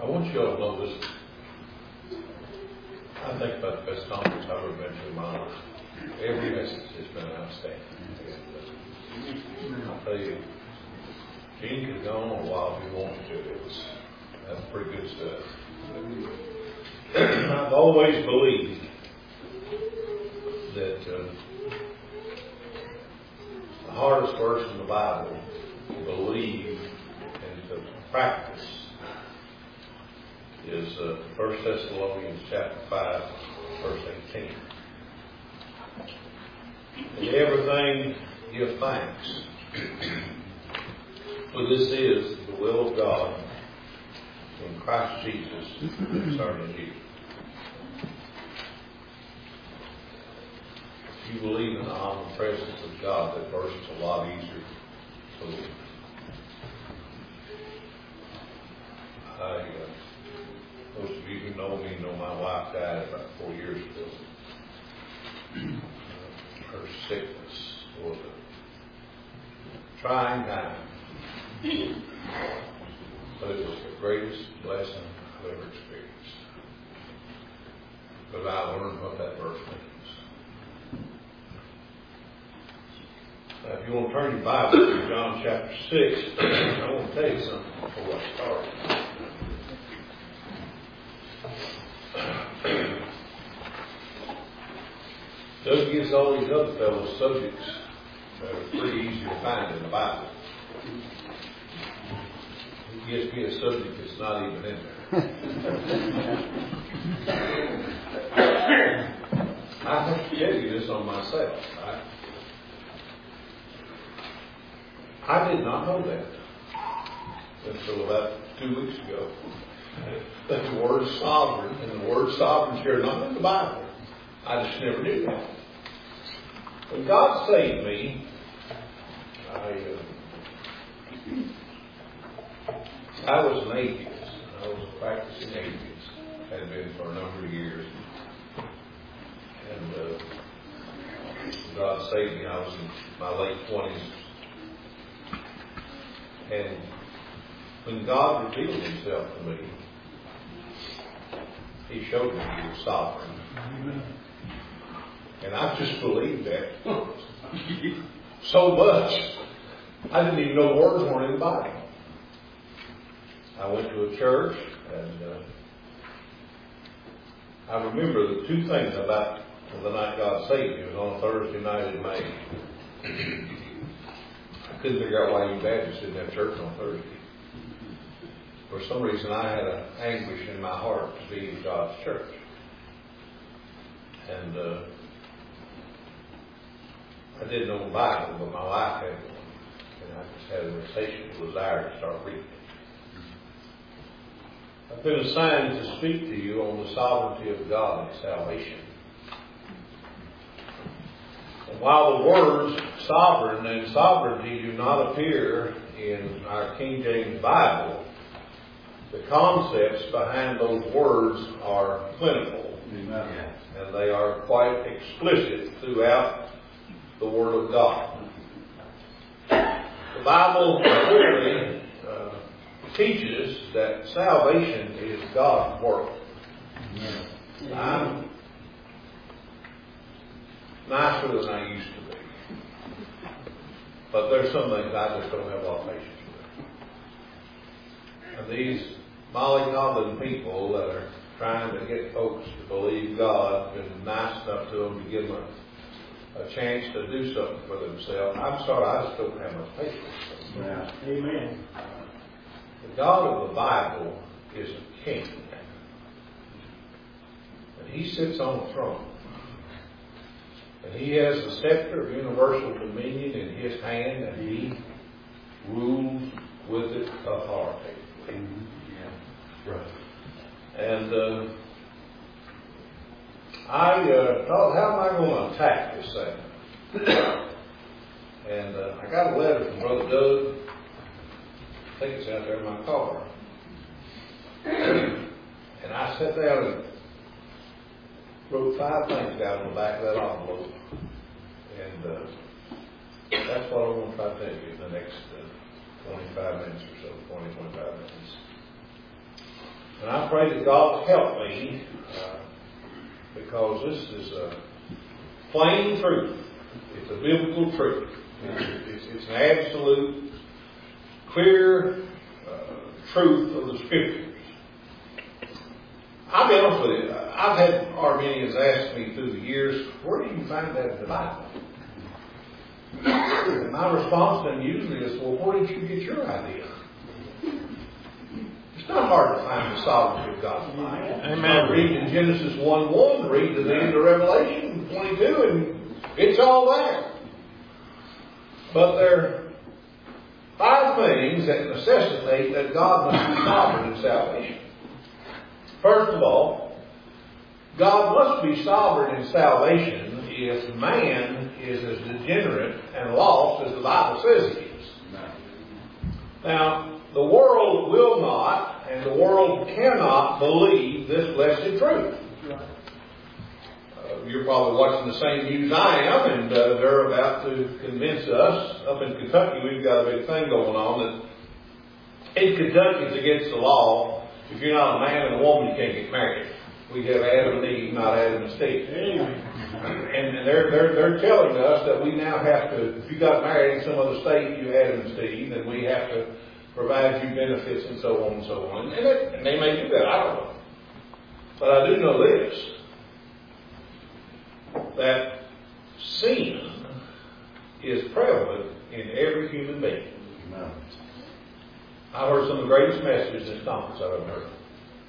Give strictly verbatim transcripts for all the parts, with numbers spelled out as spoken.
want you all to know this. I think about the best conference I've ever been to in my life. Every message has been outstanding. And, uh, I'll tell you, Gene could go on a while if he wanted to. It was that's pretty good stuff. I've always believed that uh, the hardest verse in the Bible to believe and to practice is uh, First Thessalonians chapter five, verse eighteen. In everything give thanks, for this is the will of God in Christ Jesus concerning you. If you believe in the omnipresence of God, that verse is a lot easier to believe. I, uh, most of you who know me know my wife died about four years ago. Uh, her sickness was a trying time. But it was the greatest blessing I've ever experienced. Because I learned what that verse means. Now, if you want to turn your Bible to John chapter six, I want to tell you something before I start. Doug gives all these other fellows subjects that are pretty easy to find in the Bible. He gives me a subject that's not even in there. I have to tell you this on myself. Right? I did not know that until about two weeks ago. That the word sovereign and the word sovereign here, not in the Bible. I just never knew that. When God saved me, I, uh, I was an atheist. I was a practicing atheist. Had been for a number of years. And uh, God saved me. I was in my late twenties. And when God revealed Himself to me, He showed me He was sovereign. And I just believed that so much. I didn't even know the words weren't in the Bible. I went to a church, and uh, I remember the two things about the night God saved me. It was on a Thursday night in May. I couldn't figure out why you Baptists didn't have church on Thursday. For some reason, I had an anguish in my heart to be in God's church. And uh, I didn't know the Bible, but my wife had one. And I just had an insatiable desire to start reading it. I've been assigned to speak to you on the sovereignty of God and salvation. And while the words sovereign and sovereignty do not appear in our King James Bible, the concepts behind those words are plentiful. Amen. And they are quite explicit throughout the Word of God. The Bible clearly uh, teaches that salvation is God's work. Amen. I'm nicer than I used to be. But there's some things I just don't have a lot of patience with. And these mollycoddling people that are trying to get folks to believe God, been nice enough to them to give them a, a chance to do something for themselves. I'm sorry, I just don't have much patience with them. Yeah. Amen. The God of the Bible is a king. And He sits on a throne. And He has the scepter of universal dominion in His hand, and He rules with it authoritatively. Mm-hmm. Yeah. Right. And uh, I uh, thought, how am I going to attack this thing? And uh, I got a letter from Brother Doug. I think it's out there in my car. And I sat down and wrote five things down on the back of that envelope. And uh, that's what I want to try to tell you in the next uh, twenty-five minutes or so, twenty, twenty-five minutes. And I pray that God will help me, uh, because this is a plain truth. It's a biblical truth. It's, it's an absolute, clear uh, truth of the Scriptures. I'll be honest with you. I've had Arminians ask me through the years, where do you find that in the Bible? And my response to them usually is, well, where did you get your idea? It's not hard to find the sovereignty of God's mind. Amen. Read in Genesis one one, read to the end of Revelation twenty-two, and it's all there. But there are five things that necessitate that God must be sovereign in salvation. First of all, God must be sovereign in salvation if man is as degenerate and lost as the Bible says he is. Now, the world will not, and the world cannot believe this blessed truth. Uh, you're probably watching the same news I am, and uh, they're about to convince us. Up in Kentucky, we've got a big thing going on that in Kentucky it's against the law. If you're not a man and a woman, you can't get married. We have Adam and Eve, not Adam and Steve. And they're, they're, they're telling us that we now have to, if you got married in some other state, you Adam and Steve, then we have to provide you benefits and so on and so on. And, it, and they may do that, I don't know. But I do know this, that sin is prevalent in every human being. Amen. I heard some of the greatest messages in this conference I've ever heard.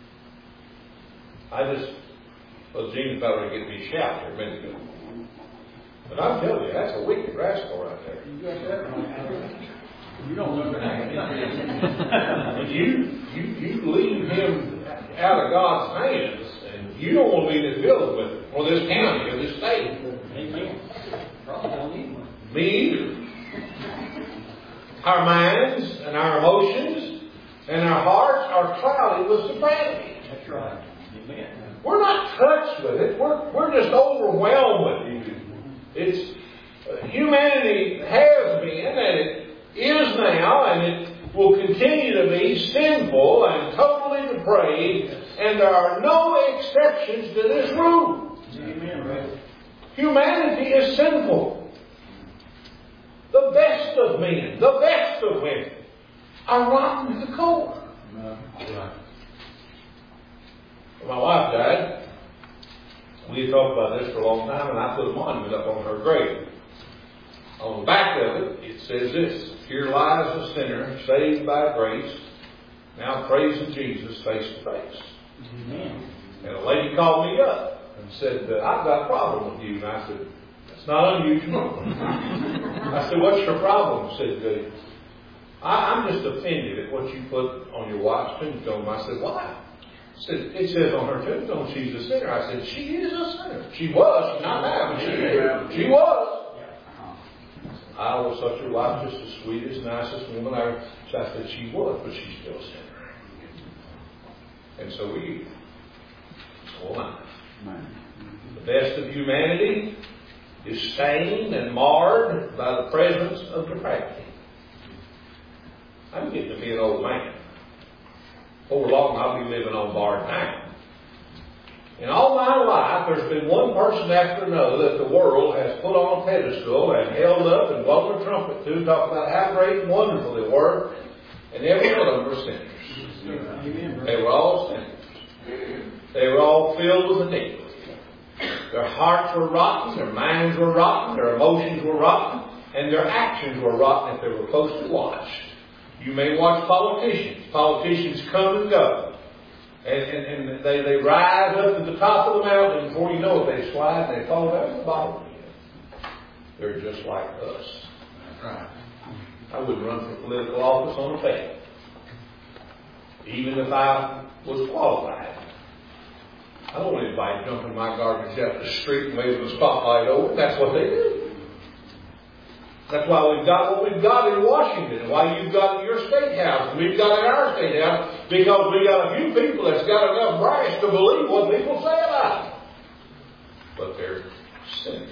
I just, well, Gene thought it would get me a shout here a minute ago. But I'm telling you, that's a wicked rascal right there. You got that right. You don't know that. you, you, you leave him out of God's hands, and you don't want to be in this building with him, or this county, or this state. Amen. Probably don't need one. Me either. Our minds and our emotions and our hearts are clouded with sobriety. That's right. Amen. We're not touched with it. We're, we're just overwhelmed with it. It's, uh, humanity has been, and it is now, and it will continue to be sinful and totally depraved, and there are no exceptions to this rule. Amen, right? Humanity is sinful. The best of men, the best of women, are rotten to the core. No. Right. When my wife died, we had talked about this for a long time, and I put a monument up on her grave. On the back of it, it says this: "Here lies a sinner saved by grace, now praising Jesus face to face." Amen. And a lady called me up and said, "I've got a problem with you." And I said, "That's not unusual." I said, "What's your problem?" Said the I, I'm just offended at what you put on your wife's tombstone. I said, "Why?" Said, "It says on her tombstone she's a sinner." I said, "She is a sinner. She was. She's not now, but she is. She was." I always thought your wife was just the sweetest, nicest woman I ever. So I said, "She was, but she's still a sinner." And so we, so am I. The best of humanity is stained and marred by the presence of depravity. I'm getting to be an old man. Before long, I'll be living on borrowed time. In all my life, there's been one person after another that the world has put on a pedestal and held up and blown a trumpet to, talk about how great and wonderful they were, and every one of them were sinners. They were all sinners. They were all filled with iniquity. Their hearts were rotten, their minds were rotten, their emotions were rotten, and their actions were rotten if they were closely watched. You may watch politicians. Politicians come and go. And, and, and they, they rise up at the top of the mountain, and before you know it, they slide and they fall down to the bottom again. They're just like us. Right. I wouldn't run for political office on a faith, even if I was qualified. I don't want anybody jumping my garbage out the street and waving the spotlight over. That's what they do. That's why we've got what we've got in Washington, and why you've got in your state house, and we've got in our state house, because we got a few people that's got enough brass to believe what people say about it. But they're sinners.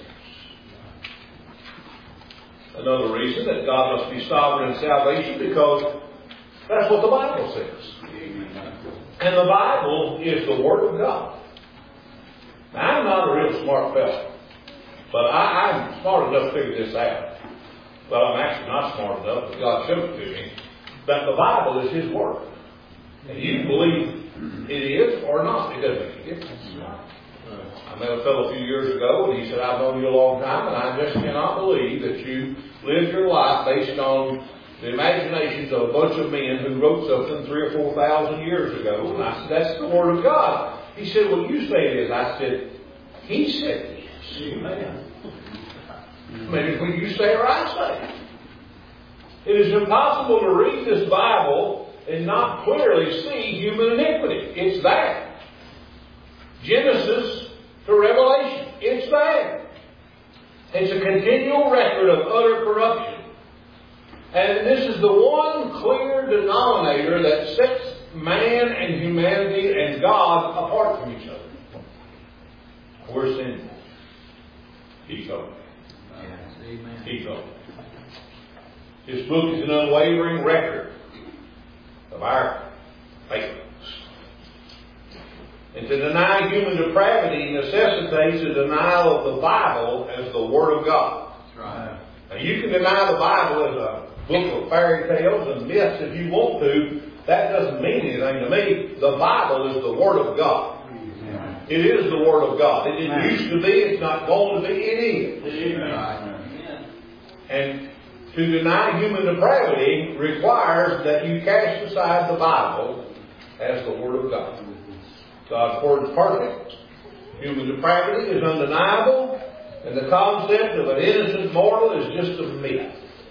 Another reason that God must be sovereign in salvation, because That's what the Bible says. And the Bible is the Word of God. Now, I'm not a real smart fellow, but I, I'm smart enough to figure this out. But I'm actually not smart enough, but God showed it to me, that the Bible is His Word. And you believe it is or not, it doesn't make a difference. I met a fellow a few years ago, and he said, I've known you a long time, and I just cannot believe that you lived your life based on the imaginations of a bunch of men who wrote something three or four thousand years ago. And I said, that's the Word of God. He said, well, you say it is. I said, He said it is. Amen. Maybe when you say or I say. It is impossible to read this Bible and not clearly see human iniquity. It's there. Genesis to Revelation. It's there. It's a continual record of utter corruption. And this is the one clear denominator that sets man and humanity and God apart from each other. We're sinful. He's holy. He's holy. This book is an unwavering record of our faithfulness. And to deny human depravity necessitates a denial of the Bible as the Word of God. That's right. Now you can deny the Bible as a book of fairy tales and myths if you want to. That doesn't mean anything to me. The Bible is the Word of God. Amen. It is the Word of God. It didn't used to be. It's not going to be. It is. Amen. And to deny human depravity requires that you cast aside the Bible as the Word of God. God's Word is perfect. Human depravity is undeniable. And the concept of an innocent mortal is just a myth.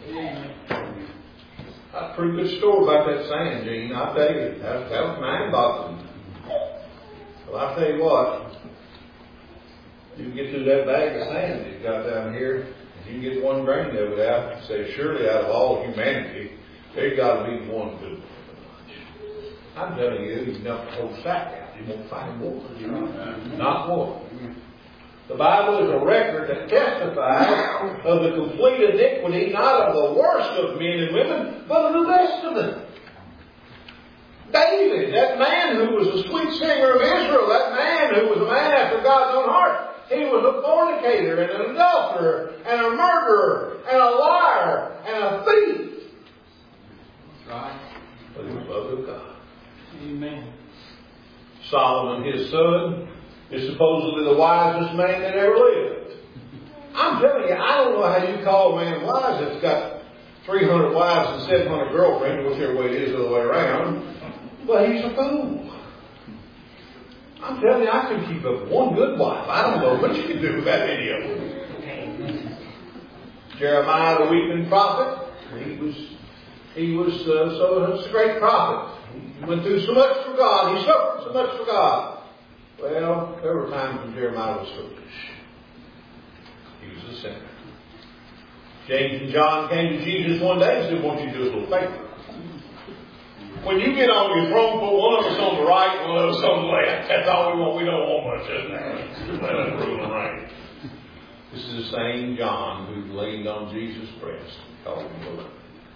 That's a pretty good story about that sand, Gene. I'll tell you. That, that was mind-boggling. Well, I'll tell you what. You can get through that bag of sand that you got down here. If you can get one grain of it out, you say, surely out of all humanity, there's got to be one good one. I'm telling you, you can dump the whole sack out. You won't find one. Not one. The Bible is a record that testifies of the complete iniquity, not of the worst of men and women, but of the best of them. David, that man who was a sweet singer of Israel, that man who was a man after God's own heart, he was a fornicator and an adulterer and a murderer and a liar and a thief. That's right. But he was loved of God. Amen. Solomon, his son, is supposedly the wisest man that ever lived. I'm telling you, I don't know how you call a man wise that's got three hundred wives and seven hundred girlfriends, whichever way it is the other way around. But he's a fool. I'm telling you, I can keep up one good wife. I don't know what you can do with that many of them. Jeremiah, the weeping prophet, he was, he was uh, so a great prophet. He went through so much for God. He suffered so much for God. Well, there were times when Jeremiah was foolish. He was a sinner. James and John came to Jesus one day and said, won't you do us a little favor? When you get on your throne, put one of us on the right and one of us on the left. That's all we want. We don't want much in there. Let us rule and reign. This is the same John who leaned on Jesus' breast and called him Lord.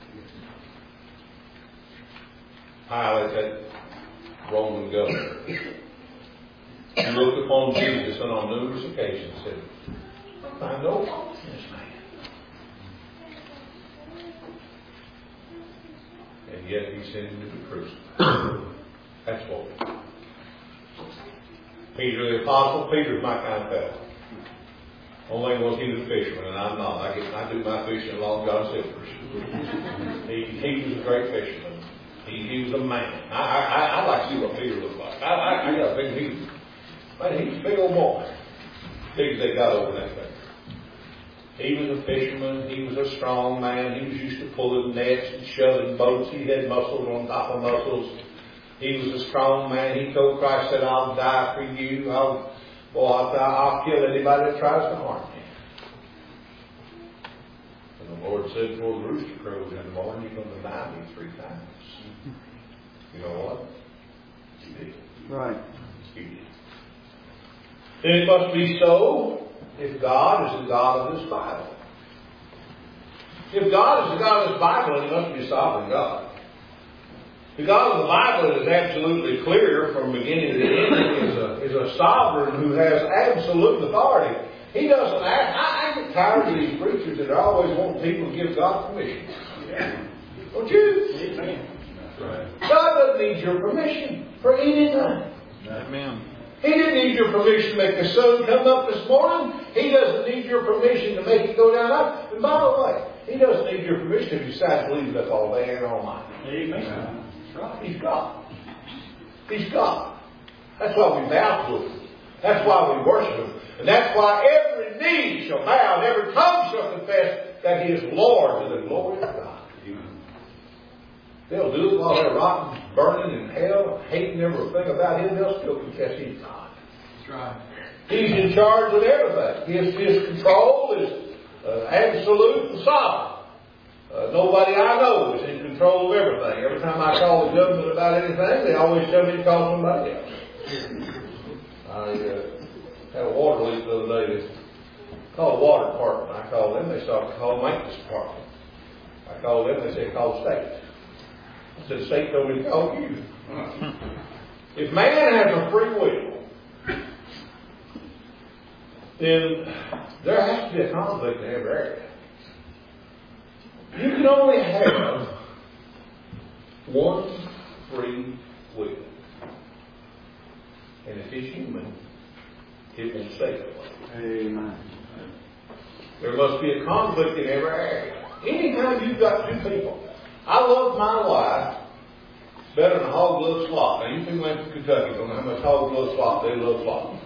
Pilate, that Roman governor, he looked upon Jesus and on numerous occasions said, I find no fault in this man. And yet he sent him to be crucified. That's what we do. Peter the Apostle, Peter's my kind of fellow. Only thing was he was a fisherman, and I'm not. I get I do my fishing along John Silver's. he he was a great fisherman. He he was a man. I I I'd like to see what Peter looked like. I I, I got a big he was man, he was a big old boy. Big as they got over that thing. He was a fisherman. He was a strong man. He was used to pulling nets and shoving boats. He had muscles on top of muscles. He was a strong man. He told Christ that I'll die for you. I'll, boy, I'll, I'll kill anybody that tries to harm me. And the Lord said, before the rooster crows in the morning, you're going to deny me three times. You know what? He did. Right. He did. Then it must be so if God is the God of this Bible. If God is the God of this Bible, then He must be a sovereign God. The God of the Bible is absolutely clear from beginning to end. Is a, is a sovereign who has absolute authority. He doesn't act. I, I get tired of these preachers that always want people to give God permission. Yeah. Don't you? Amen. Right. God doesn't need your permission for anything. Amen. He didn't need your permission to make the sun come up this morning. He doesn't need your permission to make it go down up. And by the way, He doesn't need your permission to decide to leave us all day and all night. Amen. That's right. He's God. He's God. That's why we bow to Him. That's why we worship Him. And that's why every knee shall bow and every tongue shall confess that He is Lord to the glory of God. They'll do it while they're rotten, burning in hell, hating everything about Him. They'll still confess He's God. That's right. He's in charge of everything. His, his control is uh, absolute and sovereign. Uh, nobody I know is in control of everything. Every time I call the government about anything, they always tell me to call somebody else. I uh, had a water leak the other day. They called the water department. I called them. They started to call the maintenance department. I called them. They said, call the state. I said, the state told me to call you. If man has a free will, then there has to be a conflict in every area. You can only have one free will. And if it's human, it will stay that way. Amen. There must be a conflict in every area. Anytime you've got two people, I love my wife better than a hog loves slop. Now you people in Kentucky don't know how much hog loves slop. They love slop.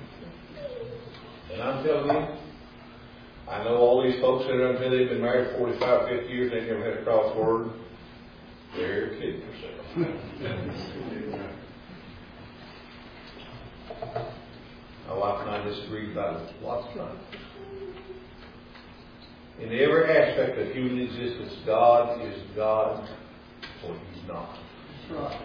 And I'm telling you, I know all these folks that are until they've been married forty-five, fifty years, they never had a crossword. They're kidding themselves. My wife and I disagreed about it lots of times. In every aspect of human existence, God is God or He's not. Right.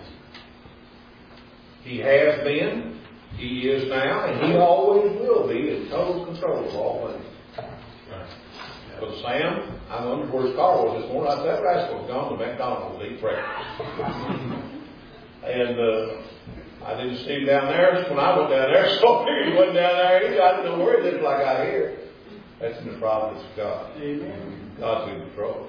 He has been, He is now, and He always will be in total control of all things. Right. But Sam, I wondered where his car was this morning. I said, that rascal's gone to McDonald's to eat breakfast. and uh, I didn't see him down there when I went down there, so I figured he wasn't down there either. I didn't know where he lived like I hear. That's in the providence of God. Amen. God's in control.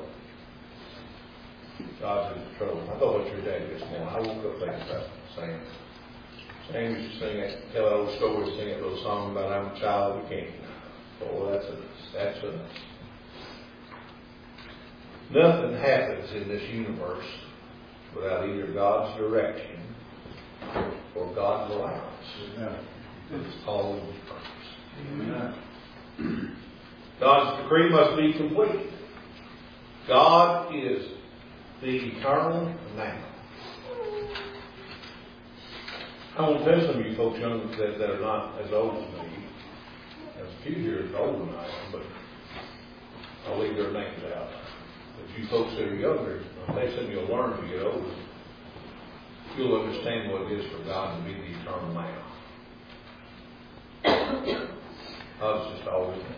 God's in control. I thought about your day this morning. I woke up thinking about Sam. Sam used to sing that, tell that old story, sing that little song about I'm a child of the King. Oh, that's a, that's a, nothing happens in this universe without either God's direction or God's allowance. Amen. It's all in the purpose. Amen. God's decree must be complete. God is the eternal now. I want to tell some of you folks young that, that are not as old as me. There's a few here that's older than I am, but I'll leave their names out. But you folks that are younger, they said you'll learn as you get older. You'll understand what it is for God to be the eternal now. God's just always now.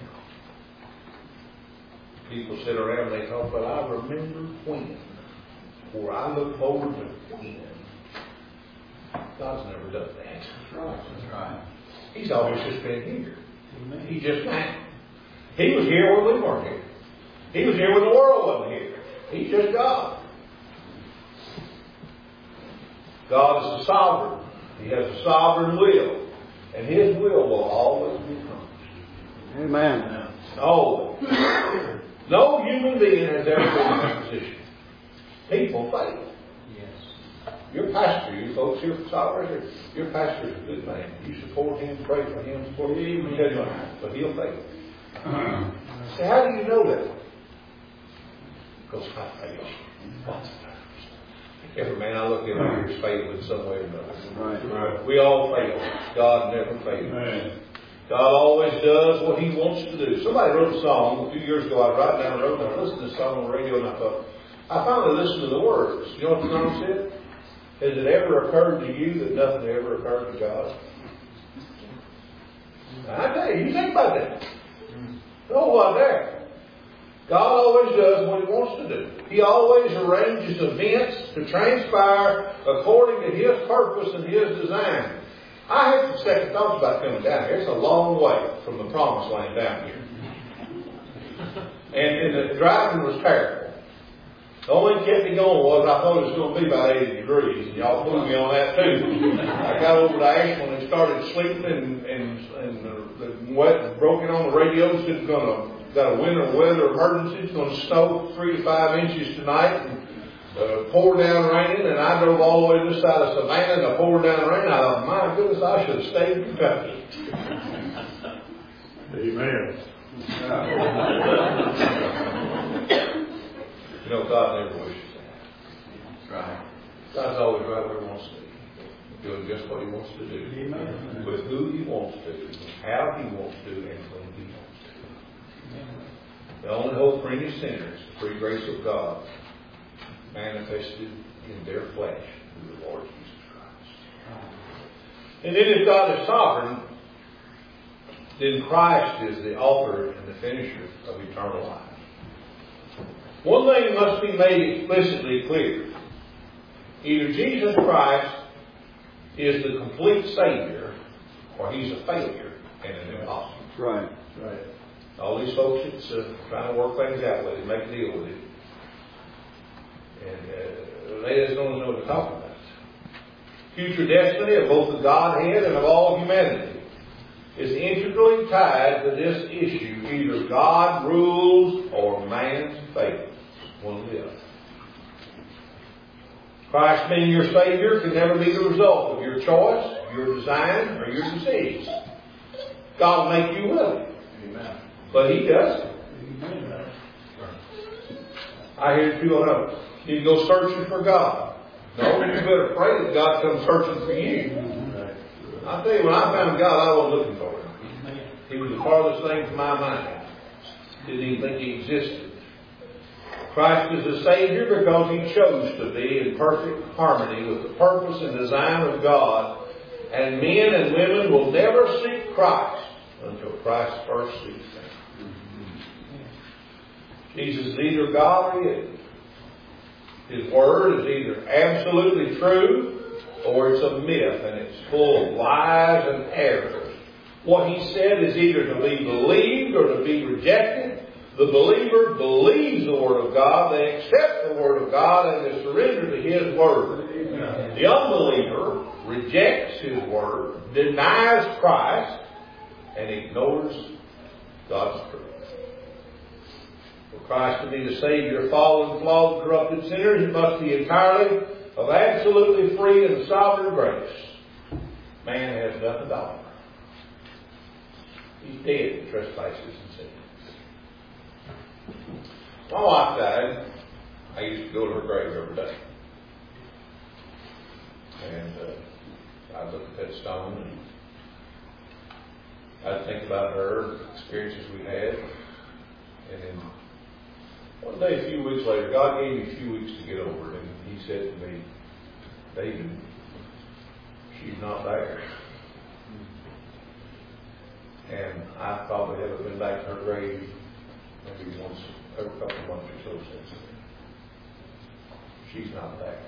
People sit around and they talk, but I remember when, or I look forward to when. God's never done that. That's right. That's right. He's always just been here. Amen. He just now. He was here when we weren't here. He was here when the world wasn't here. He's just God. God is the sovereign. He has a sovereign will. And His will will always be accomplished. Amen. Always. No human being has ever been in that position. People fail. Yes. Your pastor, you folks here for Sovereign, your pastor is a good man. You support him, pray for him, support him, but he'll fail. Uh-huh. So how do you know that? Because I fail. Lots of times. Every man I look at here is failing in some way or another. Right. Right. We all fail. God never fails. Right. God always does what He wants to do. Somebody wrote a song a few years ago. I was riding down the road and I listened to this song on the radio and I thought, I finally listened to the words. You know what the song said? Has it ever occurred to you that nothing ever occurred to God? I tell you, you think about that. Oh, what there? God always does what He wants to do. He always arranges events to transpire according to His purpose and His design. I had some second thoughts about coming down here. It's a long way from the promised land down here. And, and the driving was terrible. The only thing kept me going was I thought it was going to be about eighty degrees. And y'all flew me on that too. I got over to Ashland and started sleeping, and, and, and the, the wet broken on the radios. It's going to got a winter weather emergency. It's going to snow three to five inches tonight. And, Uh, poured down raining, and I drove all the way to this side of Savannah, and I poured down rain. I thought, my goodness, I should have stayed in Kentucky. Amen. You know, God never wishes that. Right. God's always right where He wants to be, doing just what He wants to do, Amen. With who He wants to, how He wants to, and when He wants to. Amen. The only hope for any sinner is the free grace of God, manifested in their flesh through the Lord Jesus Christ. And then if God is sovereign, then Christ is the author and the finisher of eternal life. One thing must be made explicitly clear. Either Jesus Christ is the complete Savior, or He's a failure and an impossible. Right. Right. All these folks that's uh, trying to work things out with it, make a deal with it. And uh, they just don't know what to talk about. Future destiny of both the Godhead and of all humanity is integrally tied to this issue. Either God rules or man fails. One or the other. Christ being your Savior can never be the result of your choice, your design, or your disease. God will make you willing. Amen. But He doesn't. Amen. I hear people know. You go searching for God. No, you better pray that God comes searching for you. I tell you, when I found God, I wasn't looking for Him. He was the farthest thing from my mind. Didn't even think He existed. Christ is the Savior because He chose to be in perfect harmony with the purpose and design of God. And men and women will never seek Christ until Christ first seeks them. Jesus is either God or He isn't. His Word is either absolutely true or it's a myth and it's full of lies and errors. What He said is either to be believed or to be rejected. The believer believes the Word of God, they accept the Word of God, and they surrender to His Word. The unbeliever rejects His Word, denies Christ, and ignores God's truth. For Christ to be the Savior of fallen, flawed, corrupted sinners, He must be entirely of absolutely free and sovereign grace. Man has nothing to offer. He's dead in trespasses and sins. My wife died. I used to go to her grave every day. And uh, I'd look at that stone and I'd think about her, the experiences we had. And then one day, a few weeks later, God gave me a few weeks to get over it, and He said to me, David, she's not there. And I probably haven't been back to her grave maybe once every couple of months or so since then. She's not there.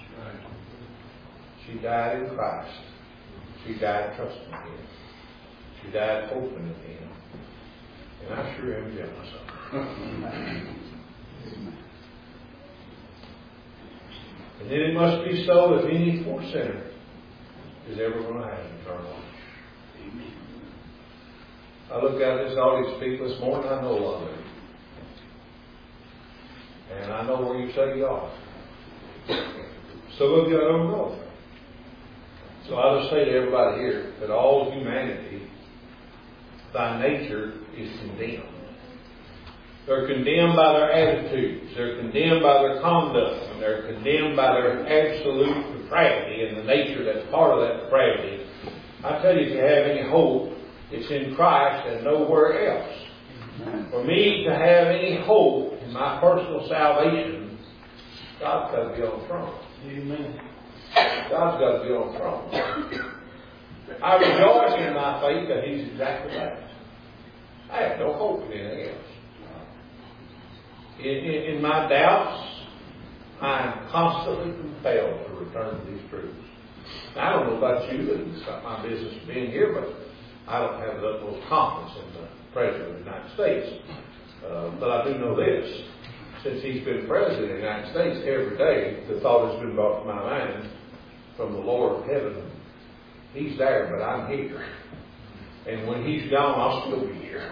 She died in Christ. She died trusting Him. She died hoping in Him. And I sure am jealous of her. And then it must be so if any poor sinner is ever going to have eternal life. Amen. I look out at this audience of people this morning, I know a lot of you. And I know where you say you are. Some of you I don't know. So I'll just say to everybody here that all humanity, by nature, is condemned. They're condemned by their attitudes. They're condemned by their conduct. And they're condemned by their absolute depravity and the nature that's part of that depravity. I tell you, if you have any hope, it's in Christ and nowhere else. For me to have any hope in my personal salvation, God's got to be on the throne. Amen. God's got to be on the throne. I rejoice in my faith that He's exactly that. I have no hope in anything else. In, in, in my doubts, I am constantly compelled to return to these truths. I don't know about you, it's not my business being here, but I don't have the utmost confidence in the President of the United States. Uh, but I do know this. Since he's been President of the United States, every day the thought has been brought to my mind from the Lord of heaven, he's there, but I'm here. And when he's gone, I'll still be here.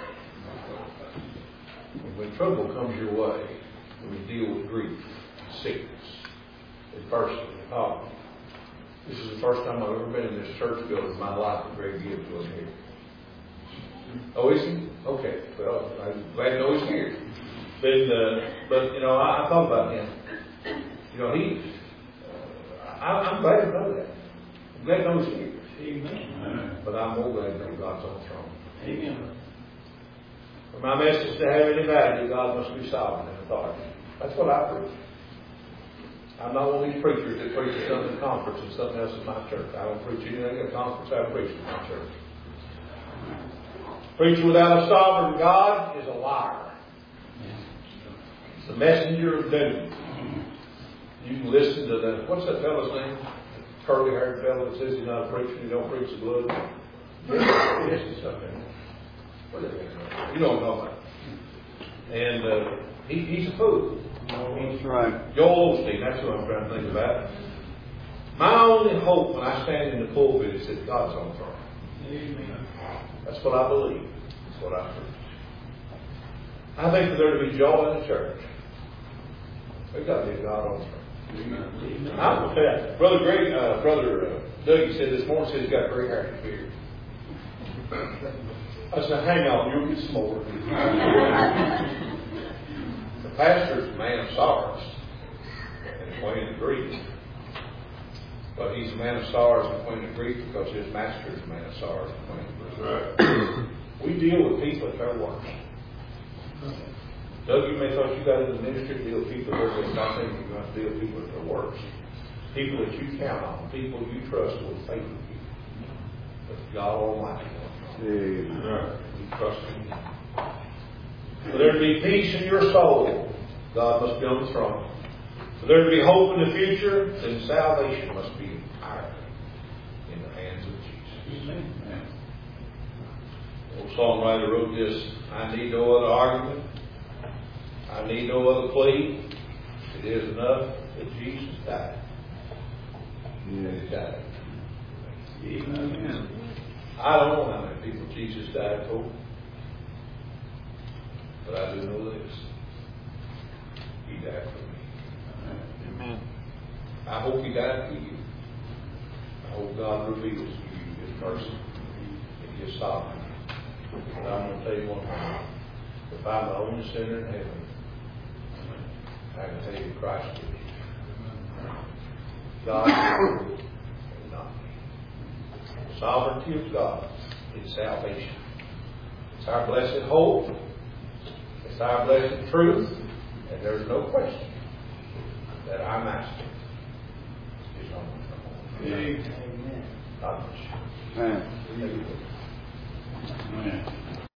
And when trouble comes your way, when you deal with grief, sickness, adversity, poverty. This is the first time I've ever been in this church building in my life that Greg Gibbs wasn't here. Oh, is he? Okay. Well, I'm glad to know he's here. But, uh, but you know, I, I thought about him. You know, he, uh, I, I'm glad to know that. I'm glad to know he's here. Amen. But I'm more glad to know God's on the throne. Amen. For my message to have any value, God must be sovereign and authority. That's what I preach. I'm not one of these preachers that preaches something at conference and something else at my church. I don't preach anything at a conference. I preach at my church. Preaching without a sovereign God is a liar. It's the messenger of doom. You can listen to the, what's that fellow's name? Curly haired fellow that says he's not a preacher, he don't preach the blood. Yes, it's something. What is it? You don't know about. And uh, he, he's a fool. That's right. Joel Osteen, that's what I'm trying to think about. My only hope when I stand in the pulpit is that God's on the throne. Amen. That's what I believe. That's what I preach. I think for there to be joy in the church, there's got to be a God on the throne. Amen. I will tell you, Brother Greg, uh, Brother uh, Dougie said this morning, said he's got a gray hair and beard. I said, hang on, you'll get some more. The pastor's a man of sorrows and acquainted with grief. But he's a man of sorrows and acquainted with grief because his master is a man of sorrows and acquainted with grief. Right. We deal with people at their worst. Doug, you may thought you got in the ministry to deal with people at their worst. I think you're going to deal with people at their worst. People that you count on, people you trust will fail you. But God Almighty wants you. We trust in Him. For there to be peace in your soul, God must be on the throne. For there to be hope in the future, then salvation must be entirely in the hands of Jesus. Amen. The old songwriter wrote this, I need no other argument. I need no other plea. It is enough that Jesus died. Yeah. He died. Amen. I don't know how many people Jesus died for. But I do know this. He died for me. Amen. I hope He died for you. I hope God reveals to you His mercy and His sovereignty. But I'm going to tell you one thing. If I'm the only sinner in heaven, I can tell you Christ is. God is and not me. The sovereignty of God is salvation. It's our blessed hope. It's our blessed truth. And there's no question that our Master is on the throne. Amen. God bless you. Amen. Amen.